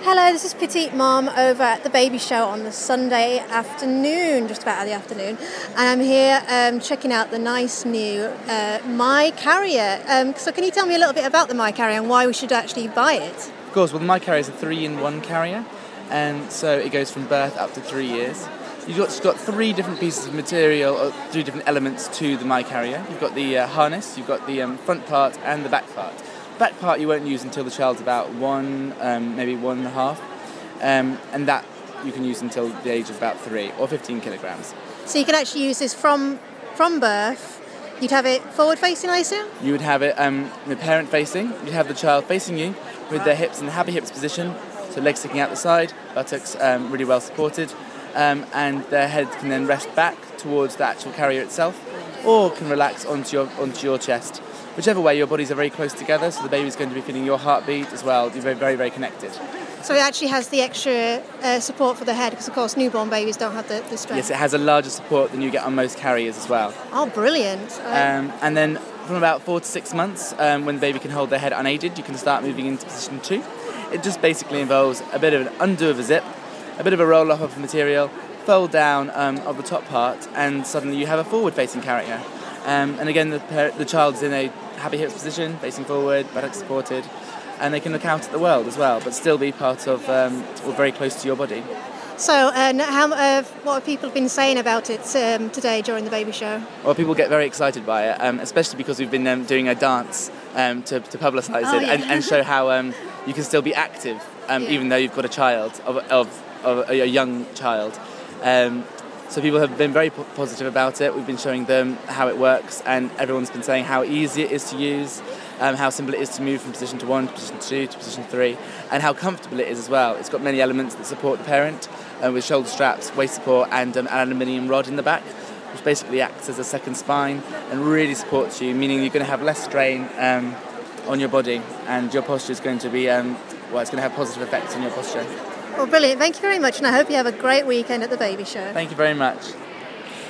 Hello, this is Petite Mom over at the Baby Show on the Sunday afternoon, just about the afternoon, and I'm here checking out the nice new My Carrier. So can you tell me a little bit about the My Carrier and why we should actually buy it? Of course, well, the My Carrier is a 3-in-1 carrier, and so it goes from birth up to 3 years. You've got 3 different pieces of material, or 3 different elements to the My Carrier. You've got the harness, you've got the front part and the back part. The back part you won't use until the child's about 1, maybe 1.5, and that you can use until the age of about 3 or 15 kilograms. So you can actually use this from birth. You'd have it forward facing, I assume? You would have it parent facing. You'd have the child facing you with their hips in the happy hips position, so legs sticking out the side, buttocks really well supported, and their head can then rest back towards the actual carrier itself, or can relax onto your chest. Whichever way, your bodies are very close together, so the baby's going to be feeling your heartbeat as well. You're very, very, very connected. So it actually has the extra support for the head, because of course newborn babies don't have the strength. Yes, it has a larger support than you get on most carriers as well. Oh, brilliant. And then from about 4 to 6 months, when the baby can hold their head unaided, you can start moving into position 2. It just basically involves a bit of an undo of a zip, a bit of a roll off of the material, fold down of the top part, and suddenly you have a forward-facing carrier. And again, the child's in a happy hips position, facing forward, buttocks supported, and they can look out at the world as well, but still be part of, or very close to your body. So, what have people been saying about it today during the Baby Show? Well, people get very excited by it, especially because we've been doing a dance to publicise it and show how you can still be active, even though you've got a child, of a young child. So people have been very positive about it. We've been showing them how it works, and everyone's been saying how easy it is to use, how simple it is to move from position 1 to position 2 to position 3, and how comfortable it is as well. It's got many elements that support the parent, with shoulder straps, waist support, and an aluminium rod in the back, which basically acts as a second spine and really supports you, meaning you're going to have less strain on your body, and your posture is going to be, it's going to have positive effects on your posture. Well, brilliant. Thank you very much, and I hope you have a great weekend at the Baby Show. Thank you very much.